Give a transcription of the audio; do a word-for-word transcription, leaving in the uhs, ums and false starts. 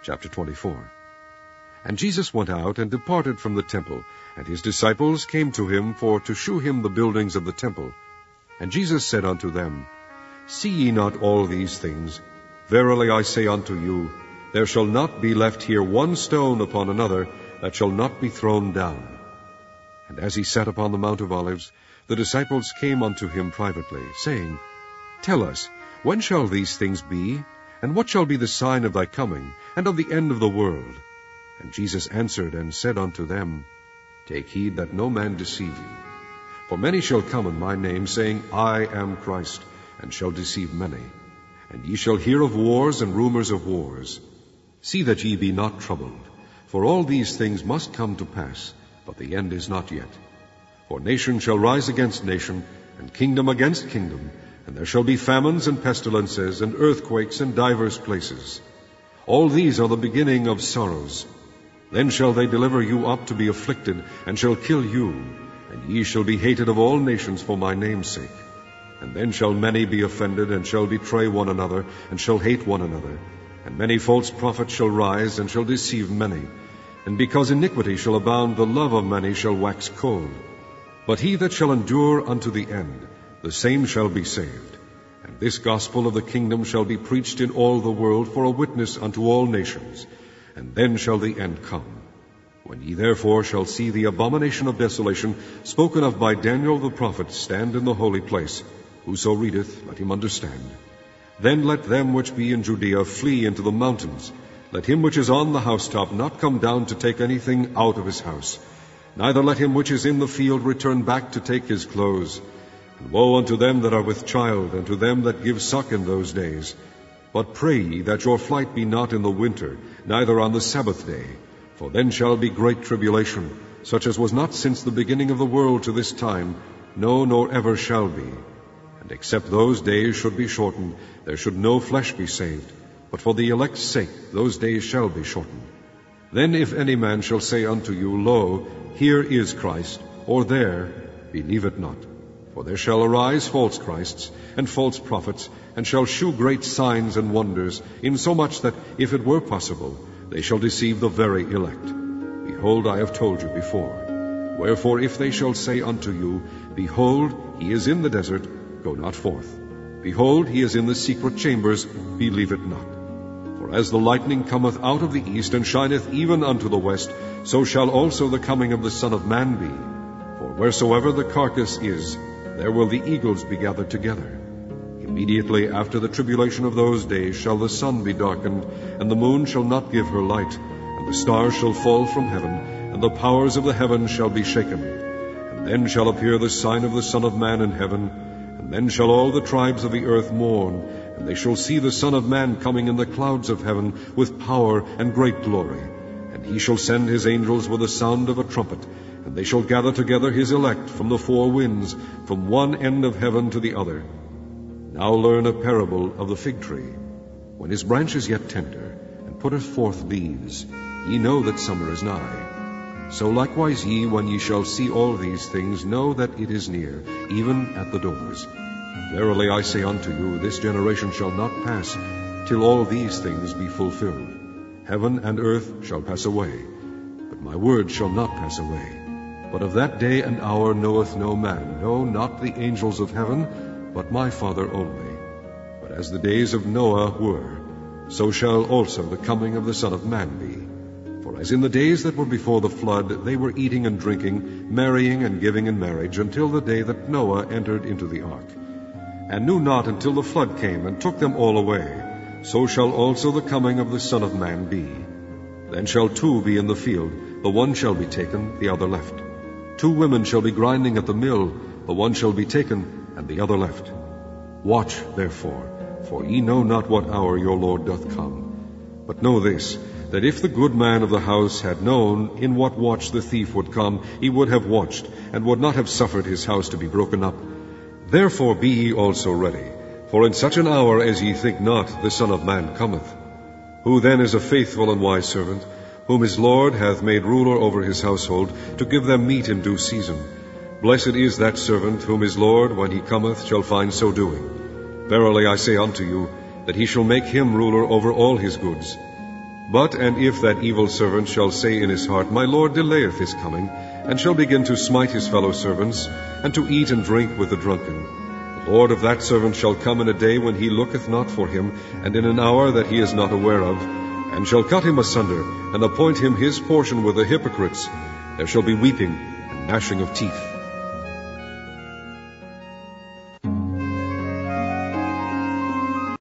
Chapter twenty-four. And Jesus went out and departed from the temple, and his disciples came to him for to shew him the buildings of the temple. And Jesus said unto them, See ye not all these things? Verily I say unto you, there shall not be left here one stone upon another that shall not be thrown down. And as he sat upon the Mount of Olives, the disciples came unto him privately, saying, Tell us, when shall these things be? And what shall be the sign of thy coming, and of the end of the world? And Jesus answered and said unto them, Take heed that no man deceive you. For many shall come in my name, saying, I am Christ, and shall deceive many. And ye shall hear of wars and rumors of wars. See that ye be not troubled, for all these things must come to pass, but the end is not yet. For nation shall rise against nation, and kingdom against kingdom, and there shall be famines and pestilences, and earthquakes in divers places. All these are the beginning of sorrows. Then shall they deliver you up to be afflicted, and shall kill you, and ye shall be hated of all nations for my name's sake. And then shall many be offended, and shall betray one another, and shall hate one another. And many false prophets shall rise, and shall deceive many. And because iniquity shall abound, the love of many shall wax cold. But he that shall endure unto the end, the same shall be saved. And this gospel of the kingdom shall be preached in all the world for a witness unto all nations. And then shall the end come. When ye therefore shall see the abomination of desolation, spoken of by Daniel the prophet, stand in the holy place, whoso readeth, let him understand. Then let them which be in Judea flee into the mountains. Let him which is on the housetop not come down to take anything out of his house. Neither let him which is in the field return back to take his clothes. And woe unto them that are with child, and to them that give suck in those days. But pray ye that your flight be not in the winter, neither on the Sabbath day. For then shall be great tribulation, such as was not since the beginning of the world to this time, no, nor ever shall be. And except those days should be shortened, there should no flesh be saved. But for the elect's sake those days shall be shortened. Then if any man shall say unto you, Lo, here is Christ, or there, believe it not. For there shall arise false Christs, and false prophets, and shall shew great signs and wonders, insomuch that, if it were possible, they shall deceive the very elect. Behold, I have told you before. Wherefore, if they shall say unto you, Behold, he is in the desert, go not forth. Behold, he is in the secret chambers, believe it not. For as the lightning cometh out of the east, and shineth even unto the west, so shall also the coming of the Son of Man be. For wheresoever the carcass is, there will the eagles be gathered together. Immediately after the tribulation of those days shall the sun be darkened, and the moon shall not give her light, and the stars shall fall from heaven, and the powers of the heavens shall be shaken. And then shall appear the sign of the Son of Man in heaven, and then shall all the tribes of the earth mourn, and they shall see the Son of Man coming in the clouds of heaven with power and great glory. And he shall send his angels with the sound of a trumpet, and they shall gather together his elect from the four winds, from one end of heaven to the other. Now learn a parable of the fig tree. When his branch is yet tender, and putteth forth leaves, ye know that summer is nigh. So likewise ye, when ye shall see all these things, know that it is near, even at the doors. Verily I say unto you, this generation shall not pass, till all these things be fulfilled. Heaven and earth shall pass away, but my word shall not pass away. But of that day and hour knoweth no man, no, not the angels of heaven, but my Father only. But as the days of Noah were, so shall also the coming of the Son of Man be. For as in the days that were before the flood, they were eating and drinking, marrying and giving in marriage, until the day that Noah entered into the ark, and knew not until the flood came and took them all away, so shall also the coming of the Son of Man be. Then shall two be in the field, the one shall be taken, the other left. Two women shall be grinding at the mill, the one shall be taken, and the other left. Watch, therefore, for ye know not what hour your Lord doth come. But know this, that if the good man of the house had known in what watch the thief would come, he would have watched, and would not have suffered his house to be broken up. Therefore be ye also ready, for in such an hour as ye think not, the Son of Man cometh. Who then is a faithful and wise servant, whom his Lord hath made ruler over his household, to give them meat in due season? Blessed is that servant, whom his Lord, when he cometh, shall find so doing. Verily I say unto you, that he shall make him ruler over all his goods. But and if that evil servant shall say in his heart, My Lord delayeth his coming, and shall begin to smite his fellow servants, and to eat and drink with the drunken, the Lord of that servant shall come in a day when he looketh not for him, and in an hour that he is not aware of, and shall cut him asunder, and appoint him his portion with the hypocrites. There shall be weeping and gnashing of teeth.